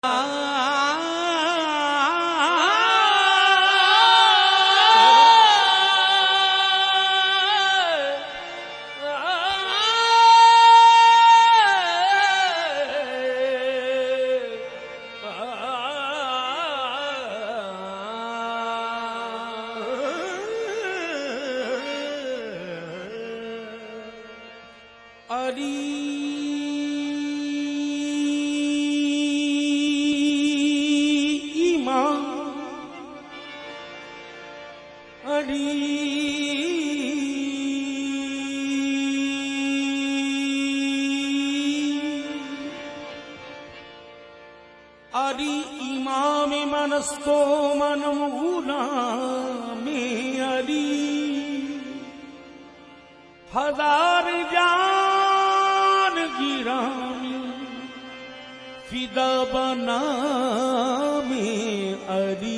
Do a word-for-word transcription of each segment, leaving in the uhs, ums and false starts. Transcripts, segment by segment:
अरी इमाम मनस्तो मनमुना में अरी हजार जान गिरामी फिदा बना में अरी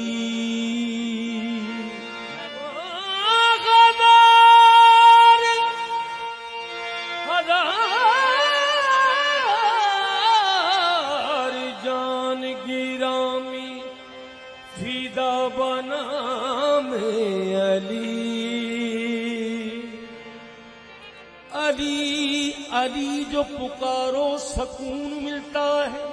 अली अली जो पुकारो सकून मिलता है,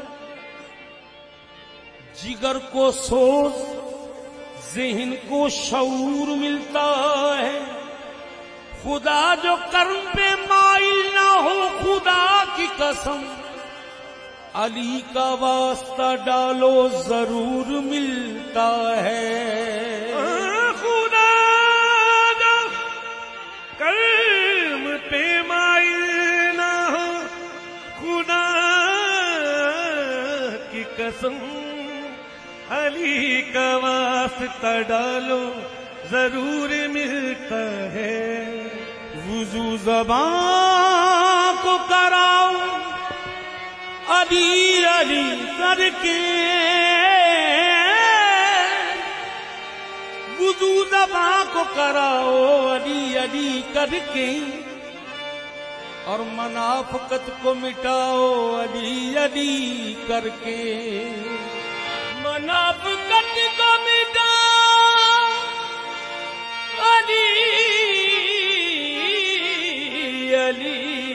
जिगर को सोच ज़हन को शऊर मिलता है। खुदा जो कर्म पे माइल ना हो, खुदा की कसम अली का वास्ता डालो जरूर मिलता है। कसम अली का वास्ता डालो जरूर मिलता है। वुजू ज़बान को कराओ अली अली करके, वुजू ज़बान को कराओ अली अली करके, और मनाफकत को मिटाओ अली अली करके। मनाफकत को मिटाओ अली अली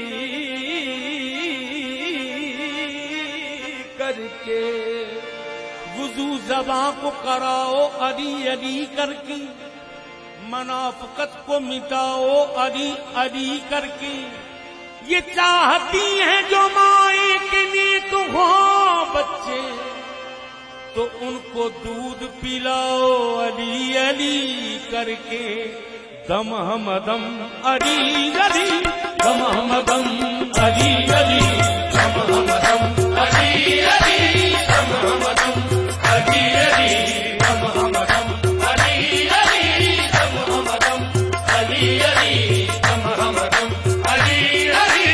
करके, वुजू ज़बान को कराओ अली अली करके, मनाफकत को मिटाओ अली अली करके। ये चाहती हैं जो माए के नेक हो बच्चे, तो उनको दूध पिलाओ अली अली करके। दम हम दम अली अली, दम हम दम अली अली, दम हम दम अली अली, दम हम दम अली अली, दम हम दम अली अली, दम हम दम अली अली, दम हम दम अली अली।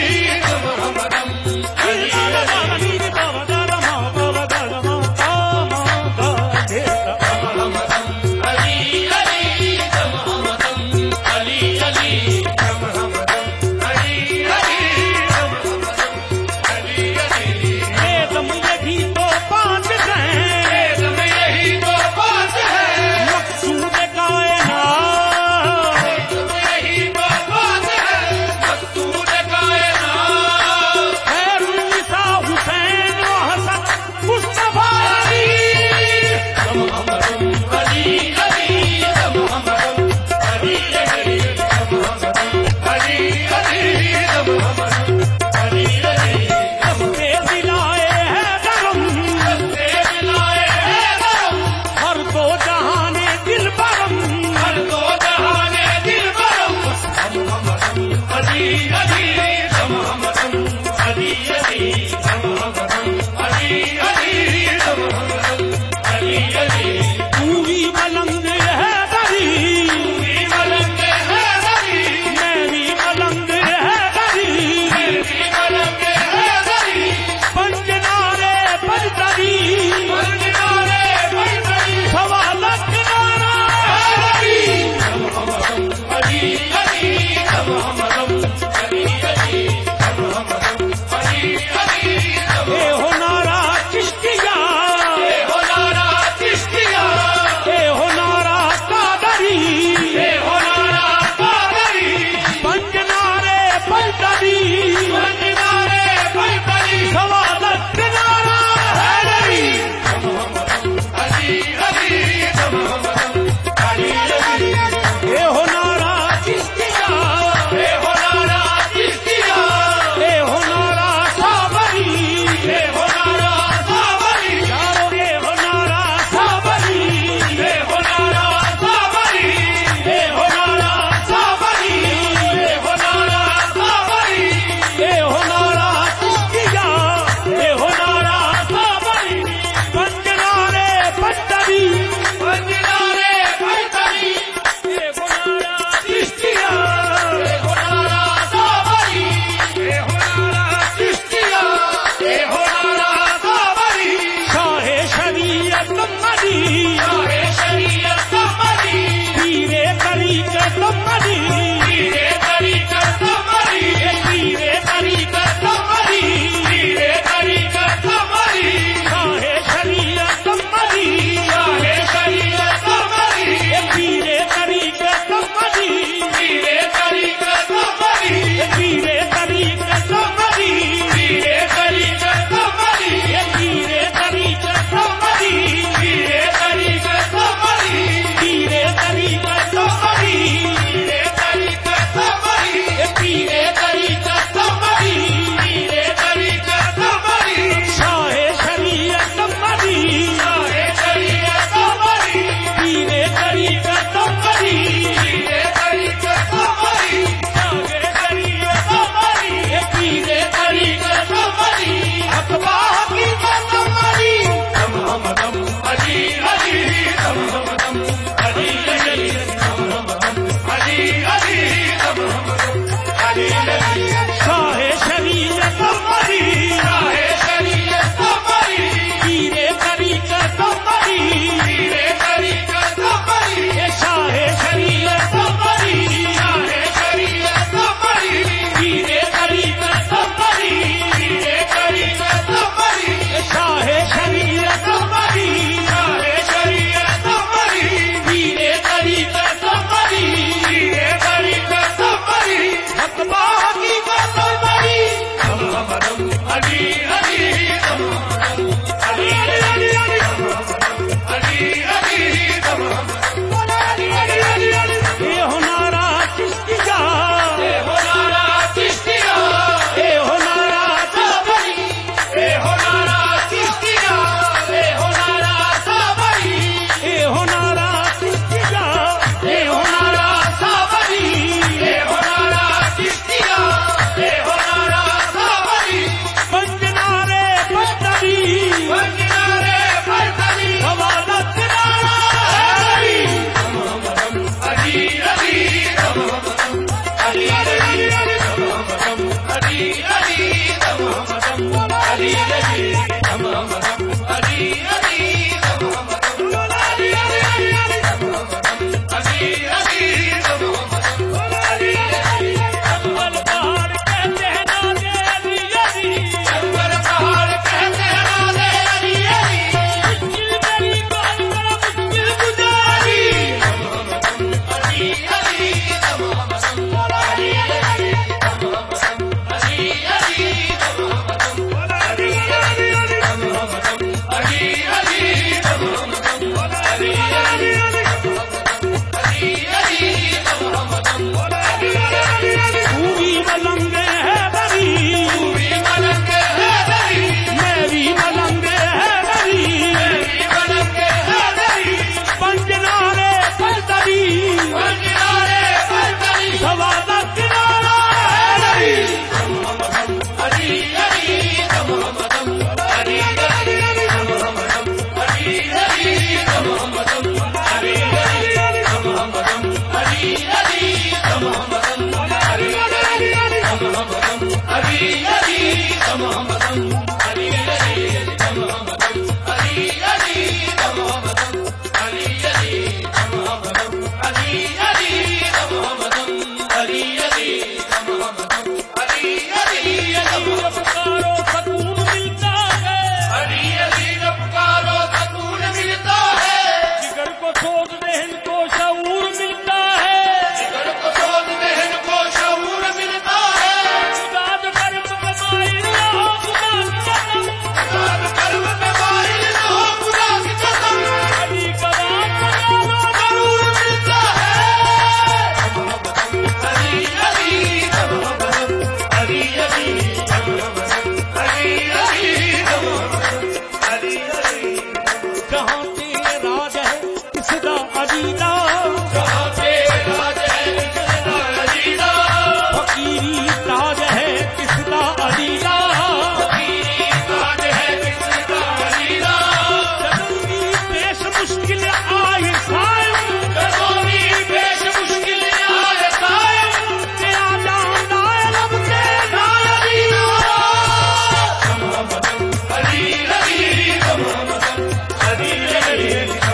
हरी हरी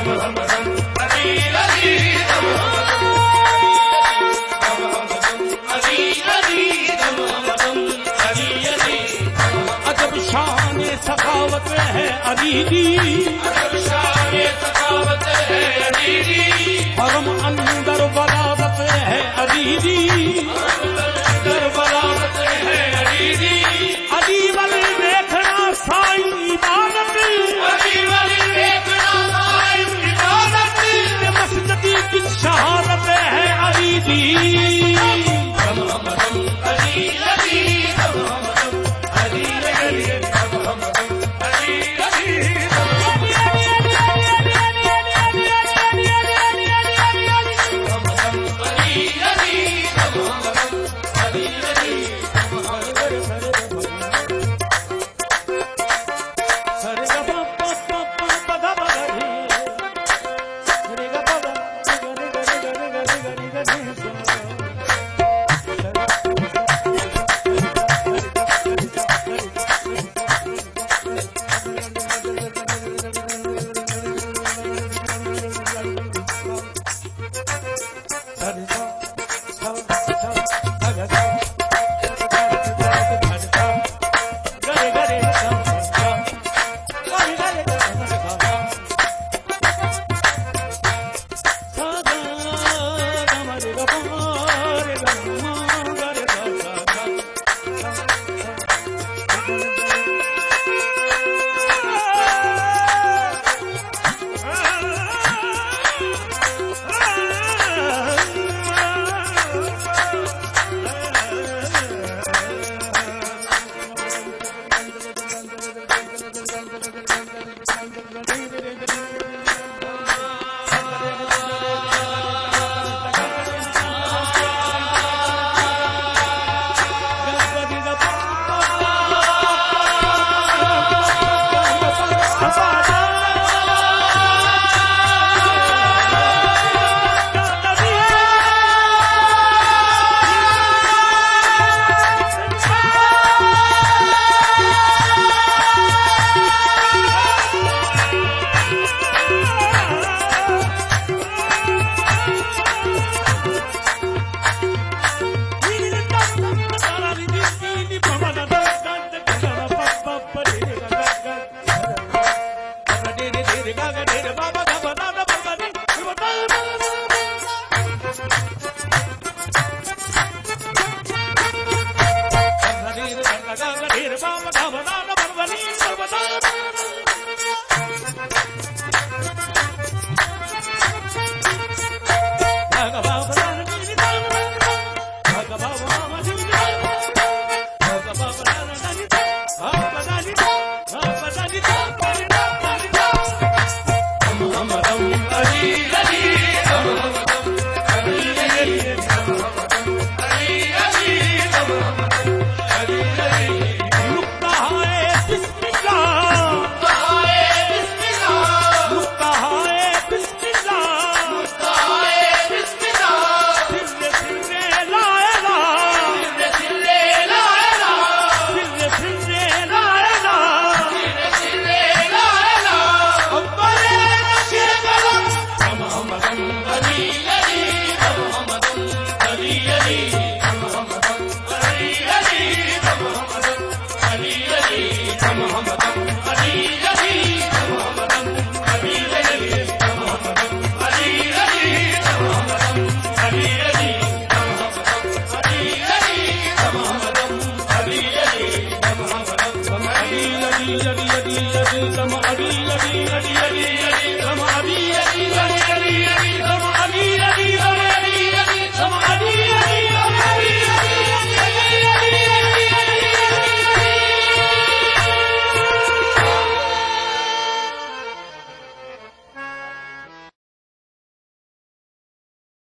अदीदी, शान सखावत है अदीदी, हरम अंदर बलावत है अदीदी, अंदर बलावत है अदीदी, अदी वाली देखना साईं इबादत, अदी वाली देखना साईं इबादत, मस्जिदी की शहादत है अदीदी। हम हम हम अदी अदी, हम हम हम अदी अदी, हम हम हम अदी अदी,